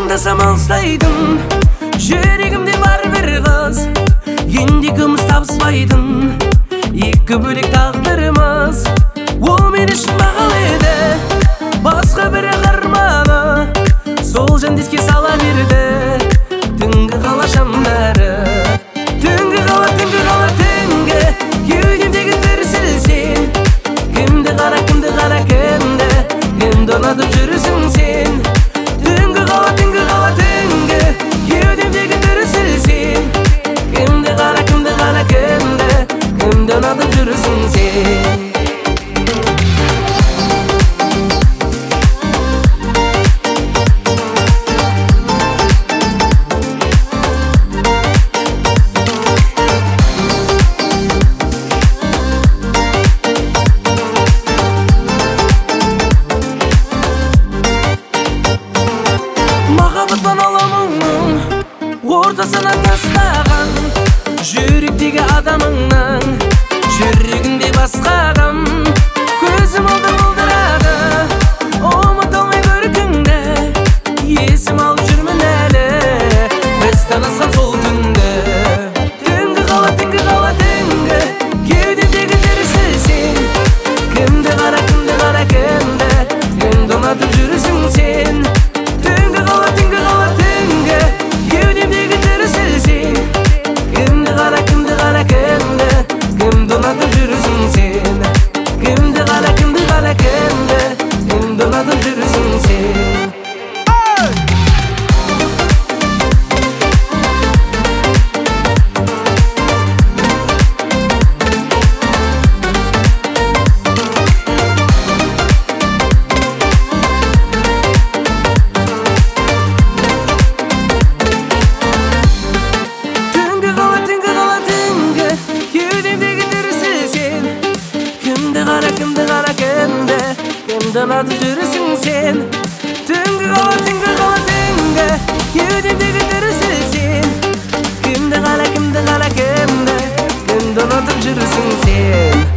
Аңдасам алыстайдың, жүрегімде бар бір қыз, енді кіміз табыспайтын, екі бөлек тағдырымыз. Ол мен үшін бағалы еді, басқа бірі қармады, сол жанды еске сала берді. Түнгі қала шамдары, түнгі қала, түнгі қала, түнгі кеудемдегі дүрсіл сен. Кімді қара, кімді қара, кімді ұнатып жүрсің сен. Түнгі қала, түнгі қала, түнгі кеудемдегі дүрсіл сен. Кімді қара, кімді ұнатып жүрсің сен. Махаббаттан аламыңның ортасына тастаған, жүректегі адамыңның жүрегінде басқа адам. Көзім алды бұлдырады, ұмыта алмай көркіңді, есім алып жүрмін әлі біз танысқан сол түнді. Түнгі қала, түнгі қала, түнгі кеудемдегі дүрсіл сен. Кімді қара, кімді ұнатып жүрсің сен. Түнгі қала, түнгі кеудемдегі дүрсіл сен. Кімді қара, кімді ұнатып жүрсің сен. Кімді қара, кімді ұнатып жүрсің сен. Кімді ұнатып жүрсің сен. Түнгі қала, түнгі кеудемдегі дүрсіл сен. Кімді қара, кімді ұнатып жүрсің сен.